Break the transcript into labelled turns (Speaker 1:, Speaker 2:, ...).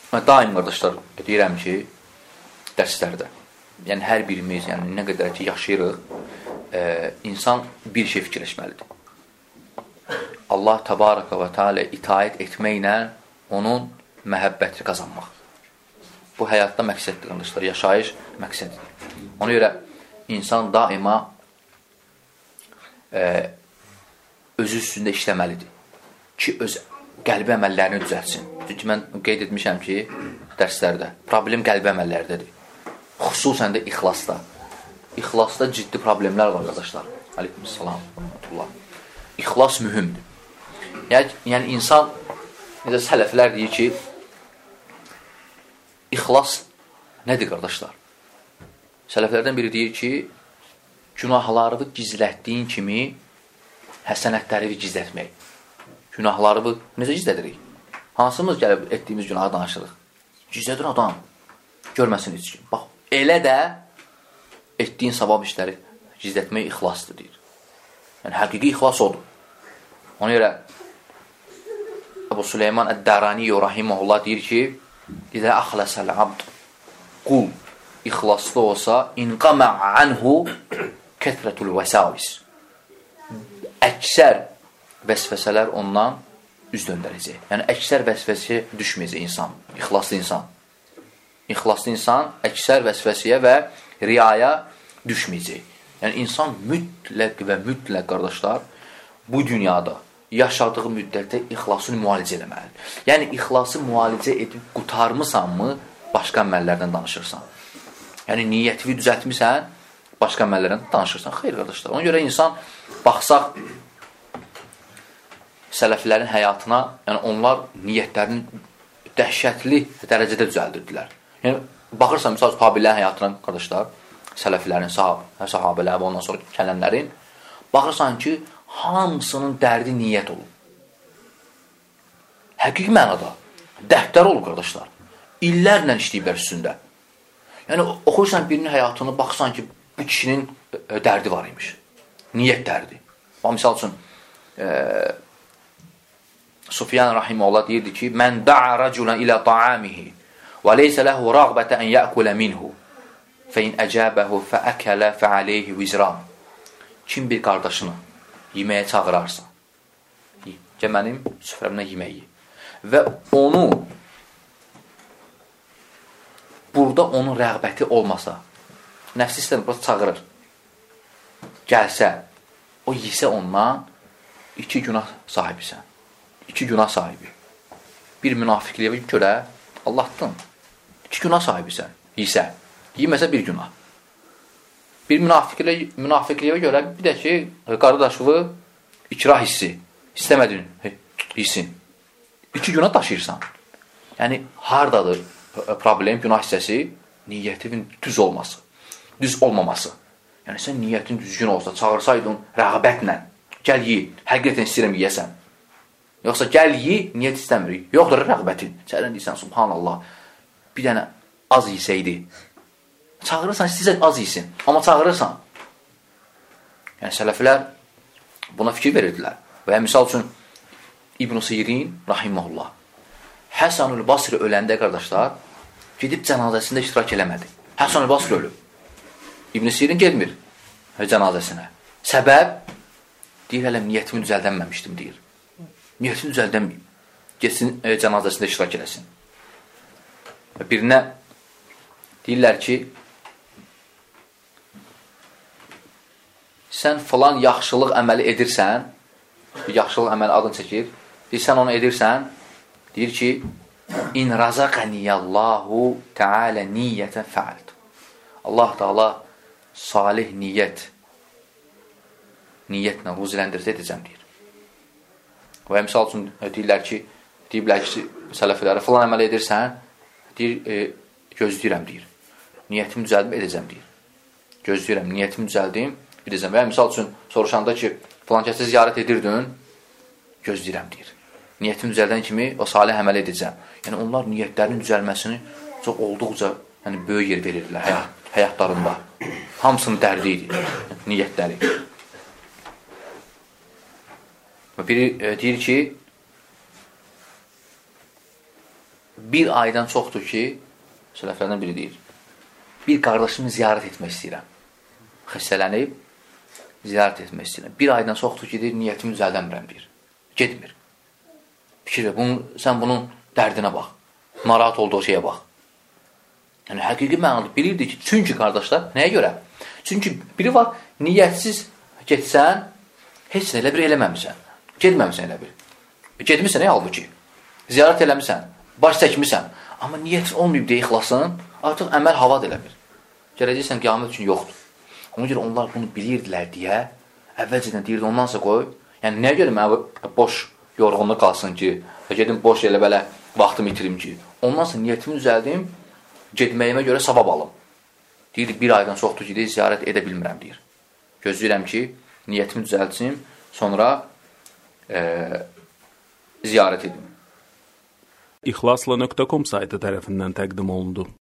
Speaker 1: daim qardaşlar deyirəm ki, dərslərdə, yəni hər birimiz, yəni nə qədər ki yaşayırıq, insan bir şey fikirləşməlidir. Allah təbaraka və teala itaət etməklə onun məhəbbətini qazanmaq. Bu həyatda məqsəddir, qardaşlar, yaşayış məqsədidir. Ona görə insan daima özü üstündə işləməlidir ki, öz qəlbi əməllərini düzəltsin. Çünki mən qeyd etmişəm ki, dərslərdə problem qəlbi əməllərdədir. Xüsusən də ixlasda. İxlasda ciddi problemlər var, qardaşlar. Aleykümselam. İxlas mühümdür. Yəni insan, necə sələflər deyir ki, ixlas nədir, qardaşlar? Sələflərdən biri deyir ki, günahlarını gizlətdiyin kimi həsənətləri gizlətmək. Günahları necə gizlədirik? Hansımız gəlib etdiyimiz günahı danışırıq? Gizlədir adam. Görməsin heç kim. Bax, elə də etdiyin savab işləri gizlətmək ixlasdır, deyir. Yəni, həqiqi ixlas odur. Ona görə Əbu Süleyman Əd-Dəraniyyü rahiməhullah deyir ki, İdə əxləsəl abd qul ixlaslı olsa inqamə anhu kətrətul vəsavis. Əksər vəsvəsələr ondan üz döndərəcək. Yəni, əksər vəsvəsəyə düşməyəcək insan, ixlaslı insan. İxlaslı insan əksər vəsvəsəyə və riyaya düşməyəcək. Yəni, insan mütləq və mütləq, qardaşlar, bu dünyada yaşadığı müddətdə ixlasını müalicə eləməlidir. Yəni, ixlası müalicə edib qutarmısanmı, başqa əməllərdən danışırsan. Yəni, niyyətini düzəltmirsən, başqa əməllərdən danışırsan. Xeyr, qardaşlar. Ona görə insan, baxsaq, sələflərin həyatına, yəni onlar niyyətlərini dəhşətli dərəcədə düzəldirdilər. Yəni, baxırsan, misal, sahabilərin həyatına, qardaşlar, sələflərin, sahabələr və ondan sonra gələnlərin, baxırsan ki, hamısının dərdi niyyət olur. Həqiqi mənada dərdlər olur, qardaşlar. İllərlə işləyiblər üstündə. Yəni, oxuyursan birinin həyatını, baxırsan ki, bu kişinin dərdi var imiş. Niyyət dərdi. Misal üçün, Sufyan rahiməhullah deyirdi ki, mən da'a rəculən ilə ta'amihi və leysə ləhu rəğbətə ən yəkulə minhu fə in əcəbəhu fə əkələ fə aleyhi vizran. Kim bir qardaşını yeməyə çağırarsa, gəl mənim süfrəmdən yeməyi və onu burada onun rəğbəti olmasa, nəfsi istədir, burada çağırır, gəlsə, o yesə ondan 2 günah sahibisən. 2 günah sahibi. Bir münafiqliyə görə Allahdan 2 günah sahibisən, yesə. Yeməsə 1 günah. Bir münafiqliyə görə bir də ki, qardaşlığı ikrah hissi. İstəmədin, hissin. 2 günah daşıyırsan. Yəni, hardadır problem, günah hissəsi? Niyyətin düz olması. Düz olmaması. Yəni, sən niyyətin düzgün olsa, çağırsaydın rəğbətlə, gəl yi, həqiqətən istəyirəm yiyəsən. Yoxsa gəl yi, niyyət istəmirik. Yoxdur rəğbətin. Sərən deyirsən, subhanallah, bir dənə az yisəydi. Çağırırsan, istəyirsən az yesin. Amma çağırırsan. Yəni, sələflər buna fikir verirdilər. Və misal üçün, İbn-i Sirin, rahiməhullah, Həsən-ül Basri öləndə, qardaşlar, gedib cənazəsində iştirak eləmədi. Həsən-ül Basri ölüb. İbn-i Sirin gelmir cənazəsinə. Səbəb, deyir, hələ niyyətimi düzəldənməmişdim, deyir. Niyyətini düzəldənməyim. Geçsin, cənazəsində iştirak eləsin. Birinə deyirlər ki, sən falan yaxşılıq əməli edirsən, yaxşılıq əməli adını çəkir, sən onu edirsən, deyir ki, in razaqaniyallahu teala niyyətən fəaltu. Allah Teala salih niyyətlə ruziləndirsə edəcəm, deyir. Və misal üçün deyirlər ki, sələflərə falan əməl edirsən, deyir, gözləyirəm, deyir. Niyyətimi düzəldim, edəcəm, deyir. Gözləyirəm, niyyətimi düzəldim, edəcəm. Və misal üçün soruşanda ki, falan kəsi ziyarət edirdin, gözləyirəm, deyir. Niyyətimi düzəldən kimi o salih əməl edəcəm. Yəni, onlar niyyətlərinin düzəlməsini çox olduqca böyük yer verirlər həyatlarında. Hamısının dərdi idi, niyyətləri. Biri deyir ki, bir aydan çoxdur ki, sələflərdən biri deyir, bir qardaşımı ziyarət etmək istəyirəm. Xəstələnib, ziyarət etmək istəyirəm. Bir aydan çoxdur ki, deyir, niyyətimi düzəldəmirəm, deyir. Gedmir. Fikir ver, sən bunun dərdinə bax. Narahat olduğu şeyə bax. Yəni, həqiqi mənada bilirdi ki, çünki qardaşlar, nəyə görə? Çünki biri var, niyyətsiz getsən, heç nə elə bir eləməmisən. Gedməmisən elə bir. Gedmirsən, halbuki. Ziyarət eləmirsən, baş çəkmirsən. Amma niyyət olmayıb deyə ixlasın, artıq əməl havad eləmir. Gələcəksən, qiyamət üçün yoxdur. Ona görə onlar bunu bilirdilər deyə, əvvəlcədən deyirdi, ondansa qoy. Yəni, nəyə görə mənə boş yorğunluq qalsın ki, gedim boş elə belə vaxtımı itirim ki. Ondansa niyyətimi düzəldim, getməyimə görə savab alım. Deyir, bir aydan çoxdur ki, ziyarət edə bilmirəm, deyir. Gözləyirəm ki, niyyətimi düzəltsim, sonra ziyarət edim.
Speaker 2: İxlasla.com saytı tərəfindən təqdim olundu.